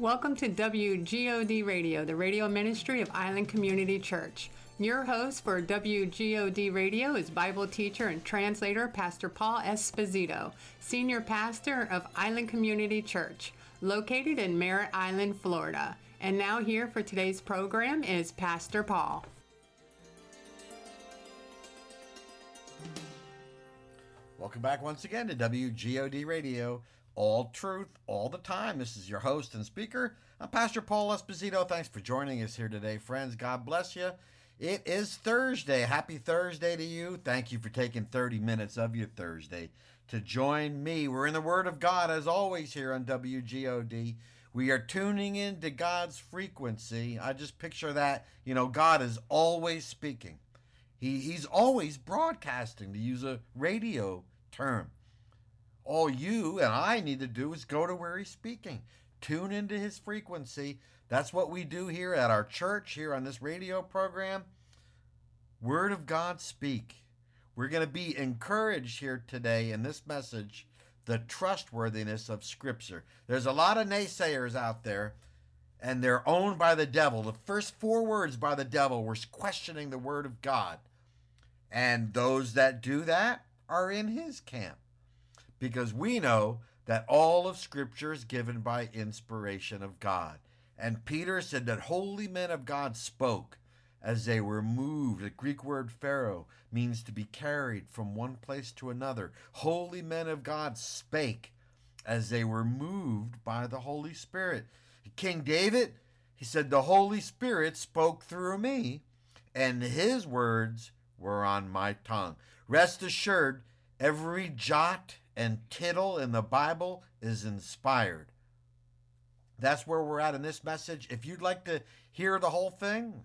Welcome to WGOD Radio, the radio ministry of Island Community Church. Your host for WGOD Radio is Bible teacher and translator Pastor Paul Esposito, senior pastor of Island Community Church, located in Merritt Island, Florida. And now here for today's program is Pastor Paul. Welcome back once again to WGOD Radio. All truth, all the time. This is your host and speaker. I'm Pastor Paul Esposito. Thanks for joining us here today, friends. God bless you. It is Thursday. Happy Thursday to you. Thank you for taking 30 minutes of your Thursday to join me. We're in the Word of God, as always, here on WGOD. We are tuning into God's frequency. I just picture that, God is always speaking. He's always broadcasting, to use a radio term. All you and I need to do is go to where he's speaking. Tune into his frequency. That's what we do here at our church, here on this radio program. Word of God speak. We're going to be encouraged here today in this message, the trustworthiness of Scripture. There's a lot of naysayers out there, and they're owned by the devil. The first 4 words by the devil were questioning the Word of God. And those that do that are in his camp. Because we know that all of Scripture is given by inspiration of God. And Peter said that holy men of God spoke as they were moved. The Greek word pharaoh means to be carried from one place to another. Holy men of God spake as they were moved by the Holy Spirit. King David, he said, the Holy Spirit spoke through me, and his words were on my tongue. Rest assured, every jot and tittle in the Bible is inspired. That's where we're at in this message. If you'd like to hear the whole thing,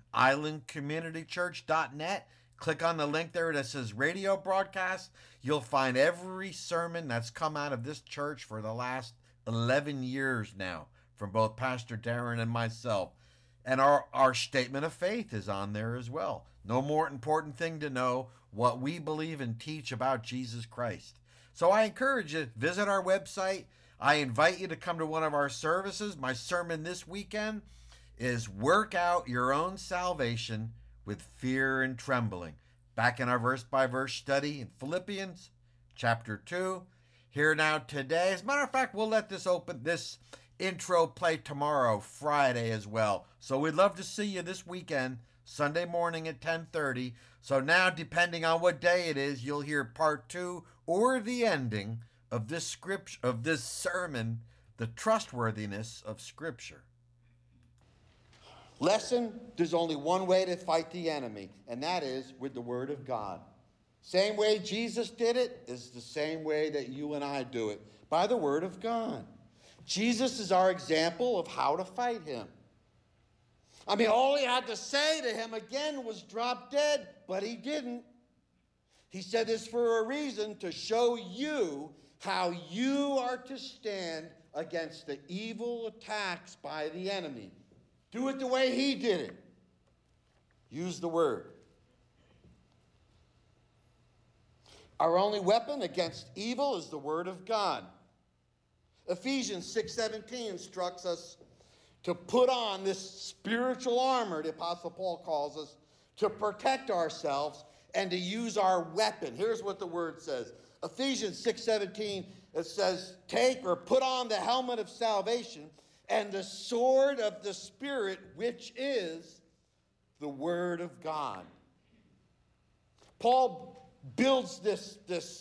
islandcommunitychurch.net. Click on the link there that says radio broadcast. You'll find every sermon that's come out of this church for the last 11 years now, from both Pastor Darren and myself. And our statement of faith is on there as well. No more important thing to know what we believe and teach about Jesus Christ. So I encourage you, visit our website. I invite you to come to one of our services. My sermon this weekend is Work Out Your Own Salvation with Fear and Trembling. Back in our verse-by-verse study in Philippians chapter 2. Here now today. As a matter of fact, we'll let this intro play tomorrow, Friday as well. So we'd love to see you this weekend, Sunday morning at 10:30. So now, depending on what day it is, you'll hear part 2 or the ending of this sermon, the trustworthiness of Scripture. Lesson, there's only one way to fight the enemy, and that is with the Word of God. Same way Jesus did it is the same way that you and I do it, by the Word of God. Jesus is our example of how to fight him. All he had to say to him again was drop dead, but he didn't. He said this for a reason, to show you how you are to stand against the evil attacks by the enemy. Do it the way he did it. Use the Word. Our only weapon against evil is the Word of God. Ephesians 6:17 instructs us to put on this spiritual armor, the Apostle Paul calls us, to protect ourselves and to use our weapon. Here's what the Word says. Ephesians 6:17, it says, take or put on the helmet of salvation and the sword of the Spirit, which is the Word of God. Paul builds this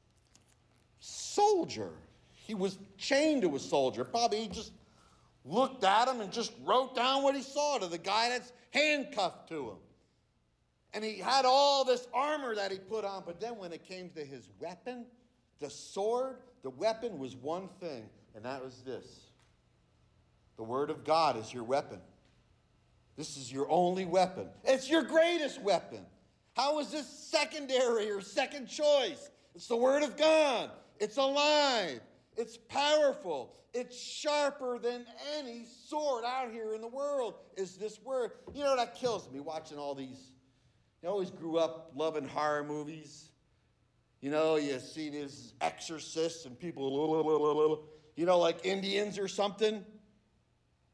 soldier. He was chained to a soldier. Probably he just looked at him and just wrote down what he saw to the guy that's handcuffed to him. And he had all this armor that he put on. But then when it came to his weapon, the sword, the weapon was one thing. And that was this. The Word of God is your weapon. This is your only weapon. It's your greatest weapon. How is this secondary or second choice? It's the Word of God. It's alive. It's powerful. It's sharper than any sword out here in the world is this Word. That kills me watching all these. I always grew up loving horror movies. You see these exorcists and people, like Indians or something.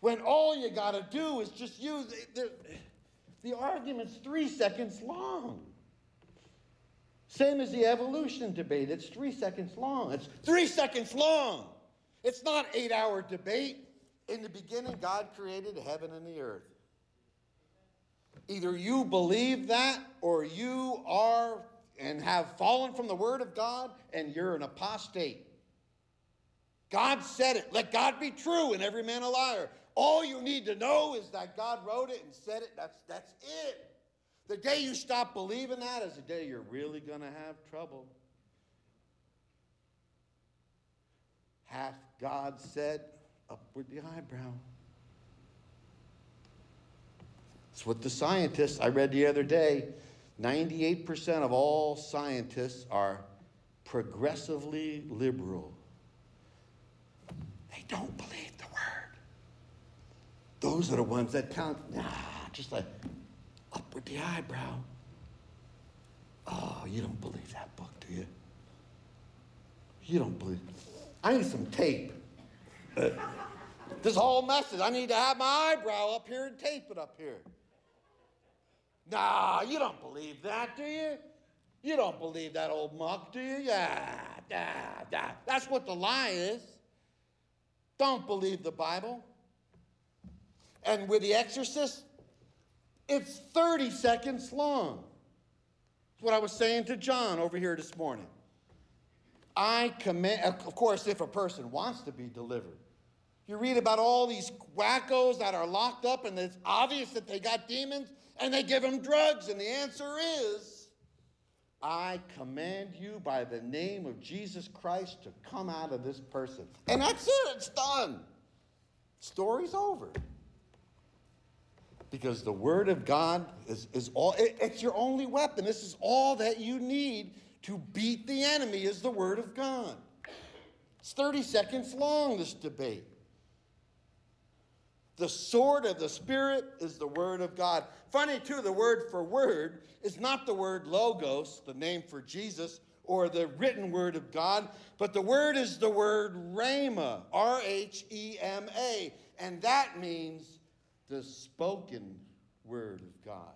When all you got to do is just use the argument's 3 seconds long. Same as the evolution debate. It's 3 seconds long. It's 3 seconds long. It's not 8-hour debate. In the beginning, God created the heaven and the earth. Either you believe that, or you are and have fallen from the word of God, and you're an apostate. God said it. Let God be true and every man a liar. All you need to know is that God wrote it and said it. That's it. The day you stop believing that is the day you're really going to have trouble. Hath God said, up with the eyebrow. It's what the scientists, I read the other day, 98% of all scientists are progressively liberal. They don't believe the word. Those are the ones that count, just like up with the eyebrow. Oh, you don't believe that book, do you? You don't believe. I need some tape. This whole message, I need to have my eyebrow up here and tape it up here. Nah, you don't believe that, do you? You don't believe that old muck, do you? Yeah. That's what the lie is. Don't believe the Bible. And with The Exorcist, it's 30 seconds long. That's what I was saying to John over here this morning. I command, of course, if a person wants to be delivered. You read about all these wackos that are locked up and it's obvious that they got demons and they give them drugs, and the answer is, I command you by the name of Jesus Christ to come out of this person. And that's it, it's done. Story's over. Because the word of God is all, it's your only weapon. This is all that you need to beat the enemy is the word of God. It's 30 seconds long, this debate. The sword of the Spirit is the word of God. Funny, too, the word for word is not the word logos, the name for Jesus, or the written word of God, but the word is the word rhema, R-H-E-M-A, and that means the spoken word of God.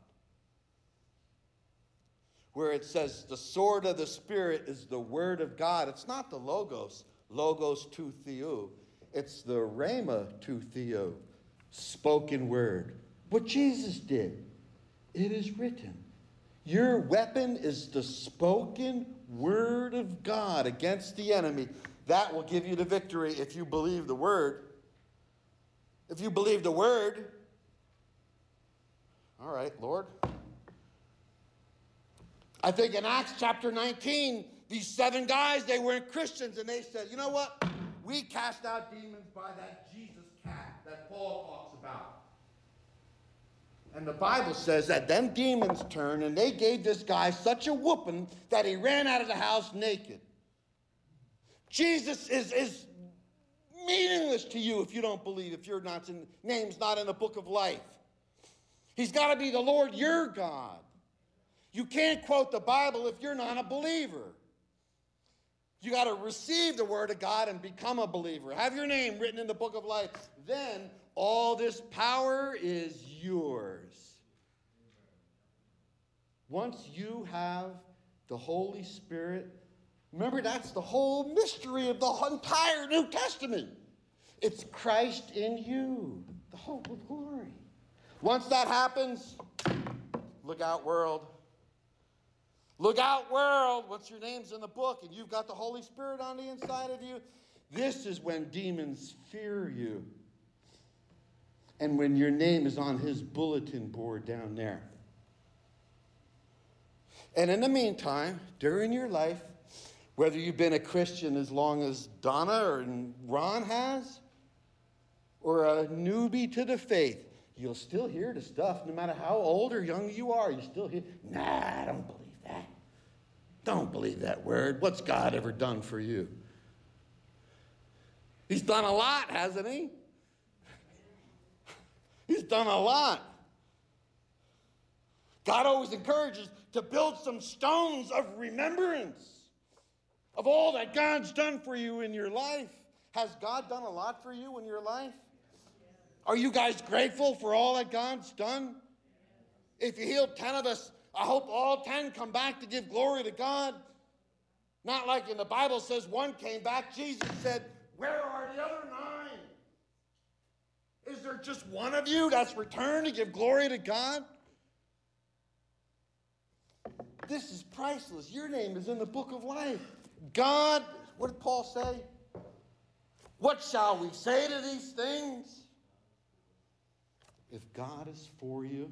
Where it says the sword of the Spirit is the word of God, it's not the logos tu theou, it's the rhema tu theou. Spoken word. What Jesus did. It is written. Your weapon is the spoken word of God against the enemy. That will give you the victory if you believe the word. If you believe the word. All right, Lord. I think in Acts chapter 19, these 7 guys, they weren't Christians, and they said, you know what? We cast out demons by that Jesus cat that Paul talks about. And the Bible says that them demons turned and they gave this guy such a whooping that he ran out of the house naked. Jesus is meaningless to you if you don't believe, if your name's not in the book of life. He's got to be the Lord your God. You can't quote the Bible if you're not a believer. You got to receive the word of God and become a believer. Have your name written in the book of life. Then all this power is yours. Once you have the Holy Spirit, remember that's the whole mystery of the entire New Testament. It's Christ in you, the hope of glory. Once that happens, look out, world. Look out, world. Once your name's in the book and you've got the Holy Spirit on the inside of you, this is when demons fear you. And when your name is on his bulletin board down there. And in the meantime, during your life, whether you've been a Christian as long as Donna or Ron has, or a newbie to the faith, you'll still hear the stuff no matter how old or young you are. You still hear, nah, I don't believe that. Don't believe that word. What's God ever done for you? He's done a lot, hasn't he? He's done a lot. God always encourages to build some stones of remembrance of all that God's done for you in your life. Has God done a lot for you in your life? Are you guys grateful for all that God's done? If you healed 10 of us, I hope all 10 come back to give glory to God. Not like in the Bible says one came back. Jesus said, where are the other 9? Is there just one of you that's returned to give glory to God? This is priceless. Your name is in the book of life. God, what did Paul say? What shall we say to these things? If God is for you,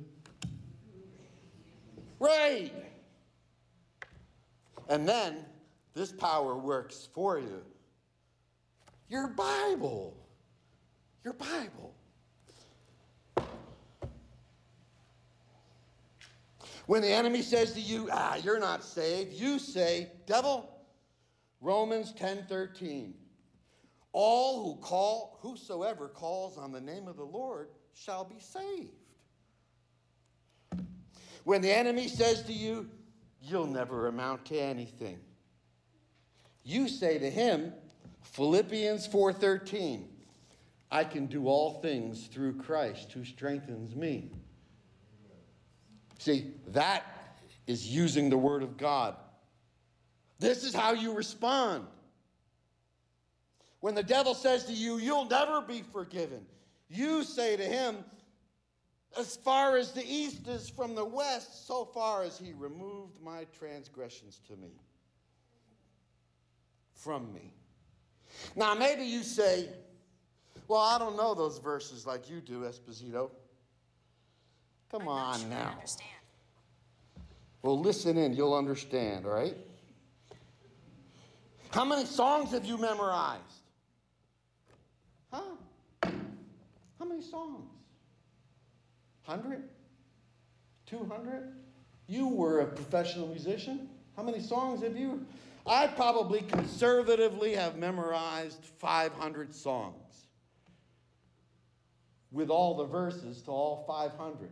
right. And then this power works for you. Your Bible. Your Bible. When the enemy says to you, you're not saved, you say, devil, Romans 10:13. Whosoever calls on the name of the Lord shall be saved. When the enemy says to you, you'll never amount to anything, you say to him, Philippians 4:13, I can do all things through Christ who strengthens me. See, that is using the word of God. This is how you respond. When the devil says to you, you'll never be forgiven, you say to him, as far as the east is from the west, so far as he removed my transgressions to me. From me. Now, maybe you say, well, I don't know those verses like you do, Esposito. Come on now. Well, listen in, you'll understand, all right? How many songs have you memorized? Huh? How many songs? 100? 200? You were a professional musician. How many songs have you? I probably conservatively have memorized 500 songs with all the verses to all 500.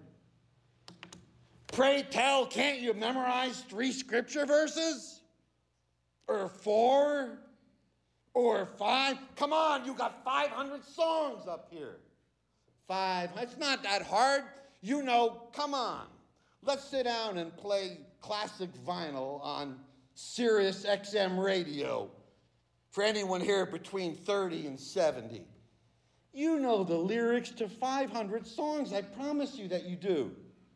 Pray tell, can't you memorize 3 scripture verses? Or 4? Or 5? Come on, you got 500 songs up here. 5. It's not that hard. You know, come on. Let's sit down and play classic vinyl on Sirius XM radio for anyone here between 30 and 70. You know the lyrics to 500 songs. I promise you that you do.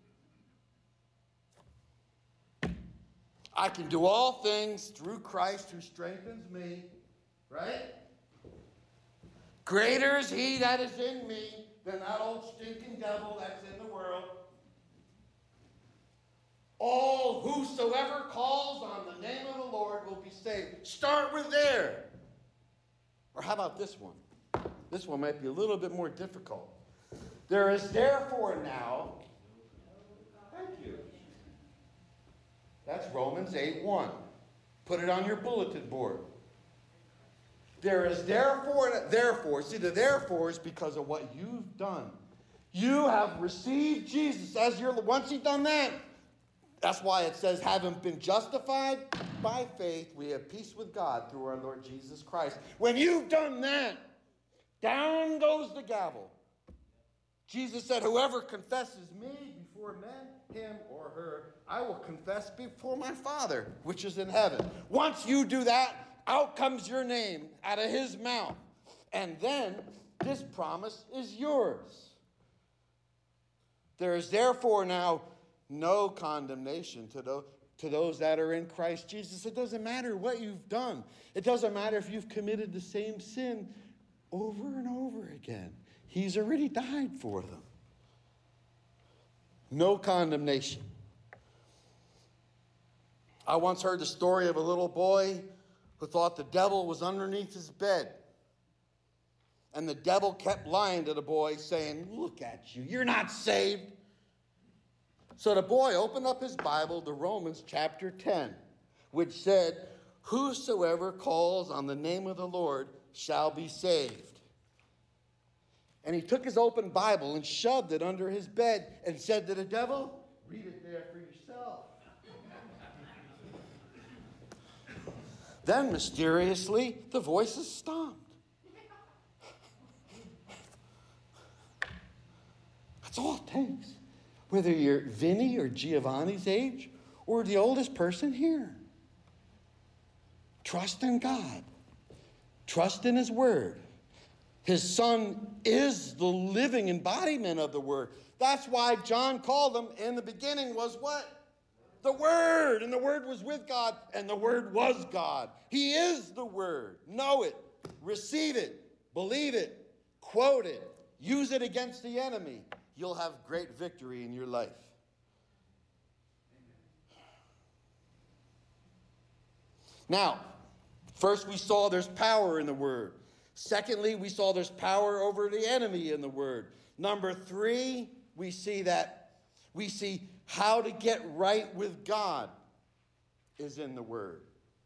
I can do all things through Christ who strengthens me, right? Greater is he that is in me than that old stinking devil that's in the world. All whosoever calls on the name of the Lord will be saved. Start with there. Or how about this one? This one might be a little bit more difficult. There is therefore now, thank you. That's Romans 8:1. Put it on your bulletin board. There is therefore, see the therefore is because of what you've done. You have received Jesus as your, once you've done that, that's why it says, having been justified by faith, we have peace with God through our Lord Jesus Christ. When you've done that, down goes the gavel. Jesus said, whoever confesses me before men, him or her, I will confess before my Father, which is in heaven. Once you do that, out comes your name out of his mouth. And then this promise is yours. There is therefore now no condemnation to those that are in Christ Jesus. It doesn't matter what you've done. It doesn't matter if you've committed the same sin over and over again. He's already died for them. No condemnation. I once heard the story of a little boy who thought the devil was underneath his bed. And the devil kept lying to the boy, saying, look at you, you're not saved. So the boy opened up his Bible to Romans chapter 10, which said, whosoever calls on the name of the Lord shall be saved. And he took his open Bible and shoved it under his bed and said to the devil, read it there for yourself. Then mysteriously, the voices stopped. takes. Whether you're Vinny or Giovanni's age or the oldest person here. Trust in God. Trust in his word. His son is the living embodiment of the word. That's why John called him, in the beginning was what? The Word. And the Word was with God, and the Word was God. He is the Word. Know it. Receive it. Believe it. Quote it. Use it against the enemy. You'll have great victory in your life. Now, first we saw there's power in the Word. Secondly, we saw there's power over the enemy in the Word. Number 3, we see how to get right with God is in the Word.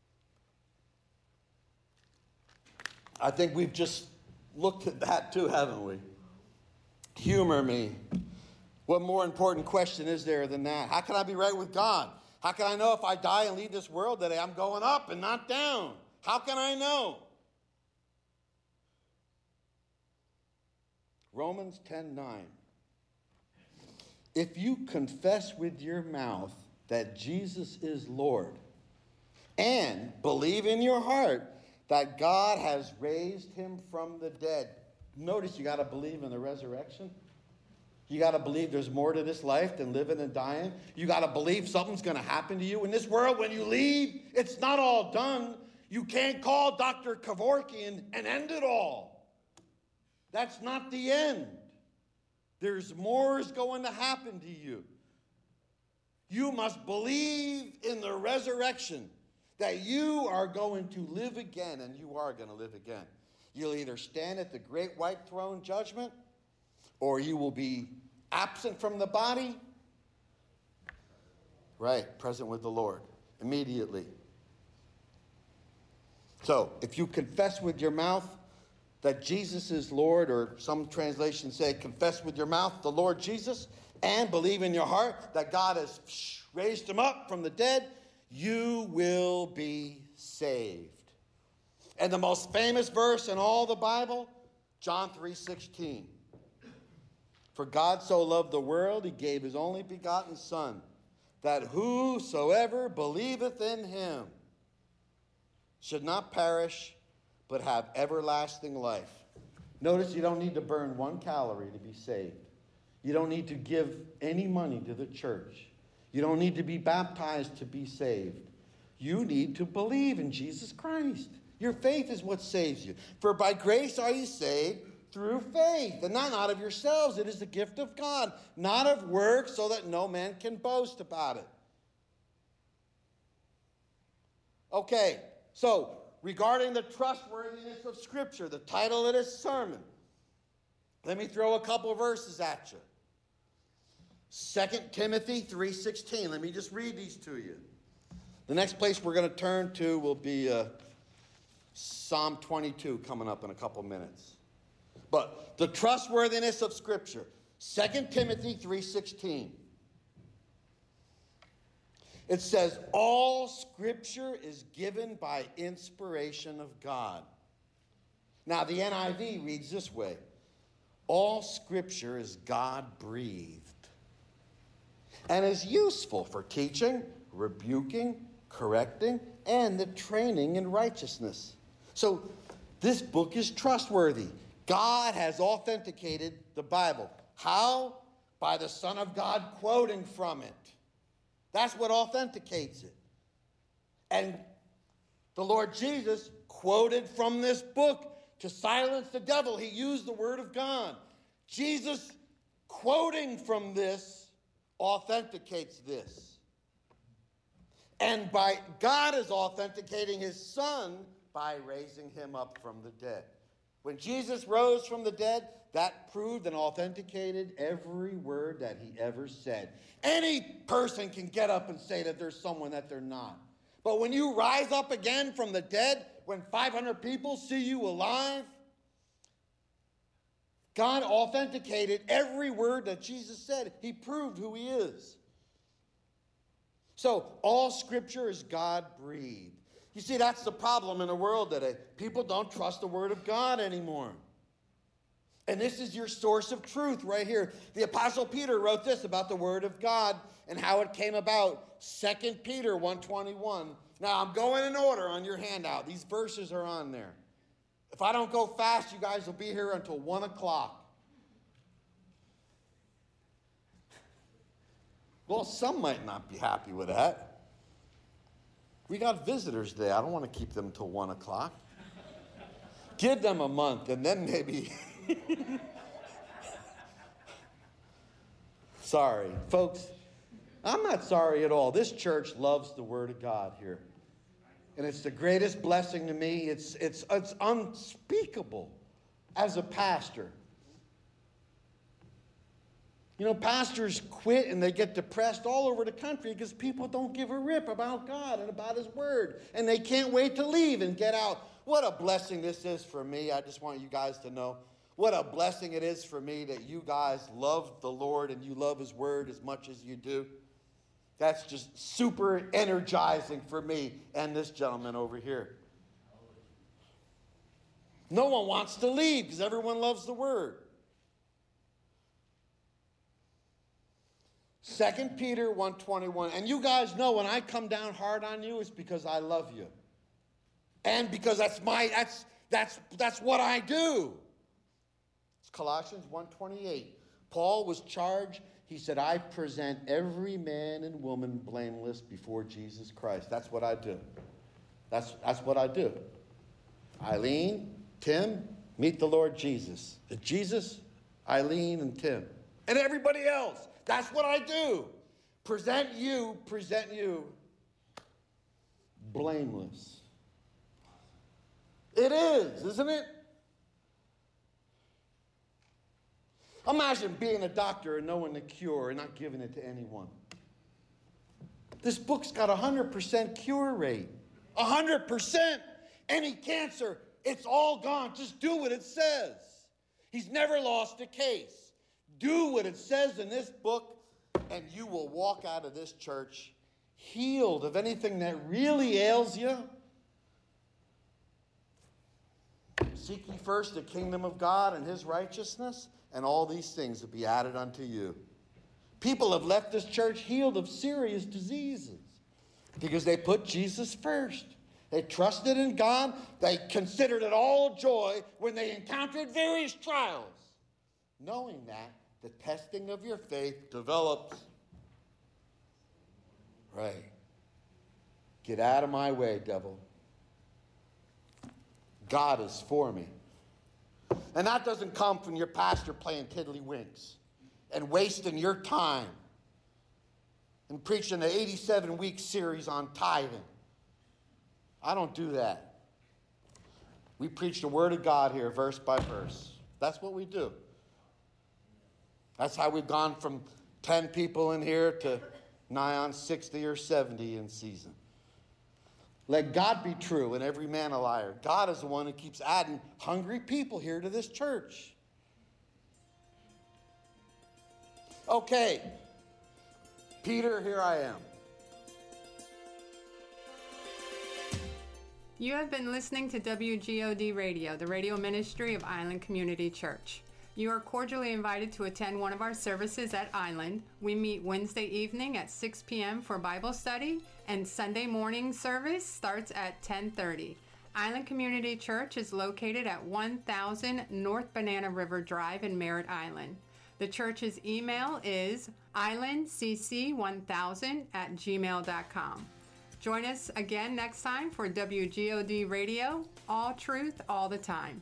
I think we've just looked at that too, haven't we? Humor me. What more important question is there than that? How can I be right with God? How can I know if I die and leave this world that I'm going up and not down? How can I know? Romans 10:9. If you confess with your mouth that Jesus is Lord and believe in your heart that God has raised him from the dead. Notice you got to believe in the resurrection. You got to believe there's more to this life than living and dying. You got to believe something's going to happen to you in this world when you leave. It's not all done. You can't call Dr. Kevorkian and end it all. That's not the end. There's more is going to happen to you. You must believe in the resurrection, that you are going to live again, and you are going to live again. You'll either stand at the great white throne judgment, or you will be absent from the body, right, present with the Lord immediately. So, if you confess with your mouth that Jesus is Lord, or some translations say confess with your mouth the Lord Jesus, and believe in your heart that God has raised him up from the dead, you will be saved. And the most famous verse in all the Bible, John 3:16. For God so loved the world, he gave his only begotten Son, that whosoever believeth in him should not perish, but have everlasting life. Notice you don't need to burn 1 calorie to be saved. You don't need to give any money to the church. You don't need to be baptized to be saved. You need to believe in Jesus Christ. Your faith is what saves you. For by grace are you saved through faith, and not of yourselves. It is the gift of God, not of works, so that no man can boast about it. Okay, so regarding the trustworthiness of Scripture, the title of this sermon, let me throw a couple verses at you. 2 Timothy 3:16. Let me just read these to you. The next place we're going to turn to will be Psalm 22 coming up in a couple minutes. But the trustworthiness of Scripture, 2 Timothy 3:16. It says, all Scripture is given by inspiration of God. Now, the NIV reads this way. All Scripture is God-breathed and is useful for teaching, rebuking, correcting, and the training in righteousness. So, this book is trustworthy. God has authenticated the Bible. How? By the Son of God quoting from it. That's what authenticates it. And the Lord Jesus quoted from this book to silence the devil. He used the word of God. Jesus quoting from this authenticates this. And by God is authenticating his Son by raising him up from the dead. When Jesus rose from the dead, that proved and authenticated every word that he ever said. Any person can get up and say that there's someone that they're not. But when you rise up again from the dead, when 500 people see you alive, God authenticated every word that Jesus said. He proved who he is. So, all Scripture is God-breathed. You see, that's the problem in the world today. People don't trust the Word of God anymore. And this is your source of truth right here. The Apostle Peter wrote this about the Word of God and how it came about. 2 Peter 1:21. Now, I'm going in order on your handout. These verses are on there. If I don't go fast, you guys will be here until 1 o'clock. Well, some might not be happy with that. We got visitors today. I don't want to keep them until 1 o'clock. Give them a month, and then maybe... Sorry. Folks, I'm not sorry at all. This church loves the Word of God here. And it's the greatest blessing to me. It's unspeakable as a pastor. You know, pastors quit and they get depressed all over the country because people don't give a rip about God and about His Word. And they can't wait to leave and get out. What a blessing this is for me. I just want you guys to know what a blessing it is for me that you guys love the Lord and you love His Word as much as you do. That's just super energizing for me and this gentleman over here. No one wants to leave because everyone loves the Word. 2 Peter 1:21. And you guys know when I come down hard on you, it's because I love you. And because that's what I do. It's Colossians 1:28. Paul was charged. He said, I present every man and woman blameless before Jesus Christ. That's what I do. That's what I do. Eileen, Tim, meet the Lord Jesus. Jesus, Eileen, and Tim. And everybody else. That's what I do. Present you blameless. It is, isn't it? Imagine being a doctor and knowing the cure and not giving it to anyone. This book's got a 100% cure rate. 100%. Any cancer, it's all gone. Just do what it says. He's never lost a case. Do what it says in this book, and you will walk out of this church healed of anything that really ails you. Seek ye first the kingdom of God and His righteousness, and all these things will be added unto you. People have left this church healed of serious diseases because they put Jesus first. They trusted in God. They considered it all joy when they encountered various trials, knowing that the testing of your faith develops. Right. Get out of my way, devil. God is for me. And that doesn't come from your pastor playing tiddlywinks and wasting your time and preaching an 87-week series on tithing. I don't do that. We preach the Word of God here, verse by verse. That's what we do. That's how we've gone from 10 people in here to nigh on 60 or 70 in season. Let God be true and every man a liar. God is the one who keeps adding hungry people here to this church. Okay, Peter, here I am. You have been listening to WGOD Radio, the radio ministry of Island Community Church. You are cordially invited to attend one of our services at Island. We meet Wednesday evening at 6 p.m. for Bible study, and Sunday morning service starts at 10:30. Island Community Church is located at 1000 North Banana River Drive in Merritt Island. The church's email is islandcc1000@gmail.com. Join us again next time for WGOD Radio, all truth, all the time.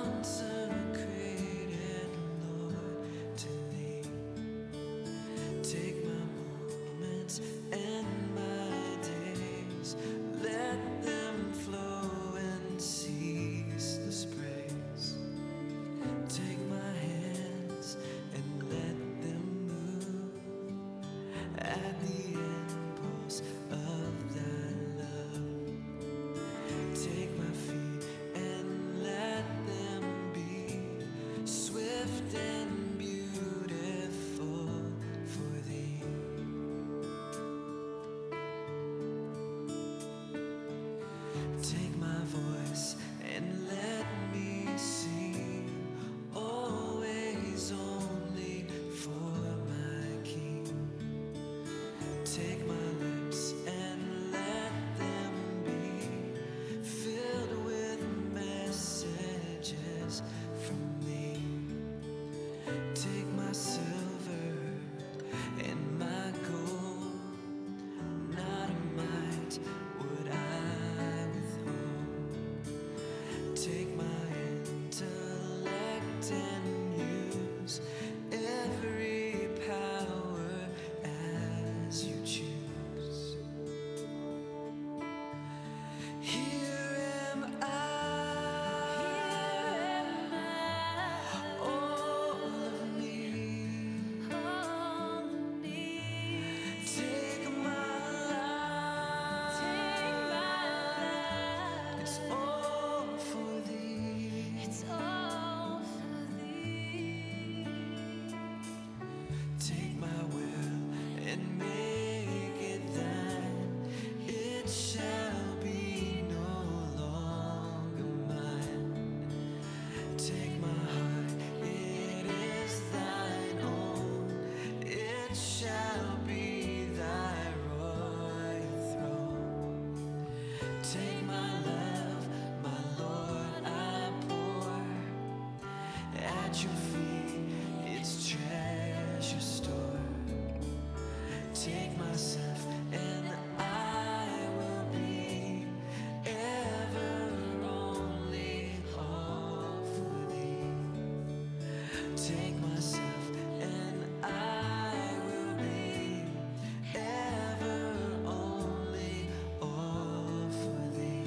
Take at your feet, it's treasure store. Take myself and I will be ever only all for thee. Take myself and I will be ever only all for thee.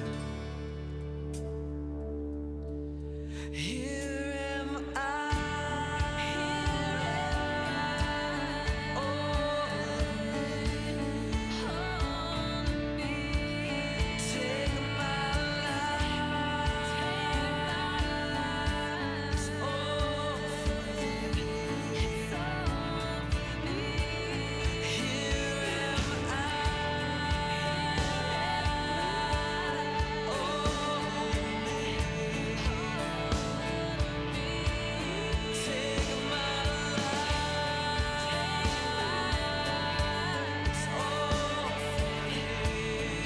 Here am I, take my life, all for thee. Here am I, take my life, all for thee.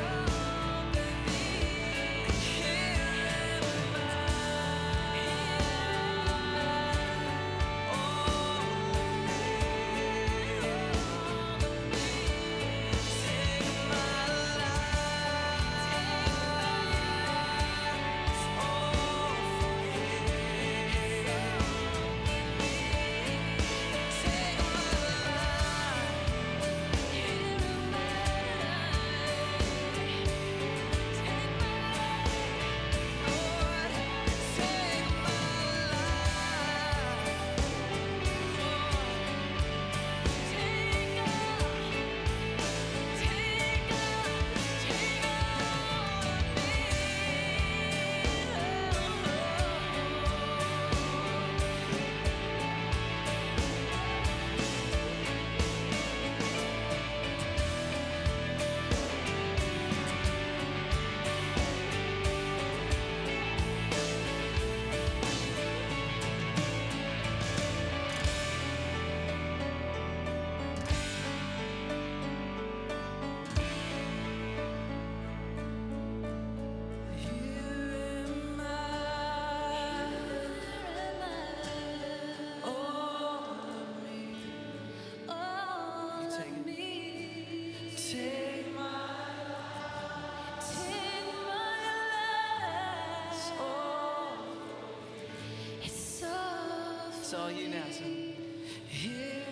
Take my it's all you now, son. Here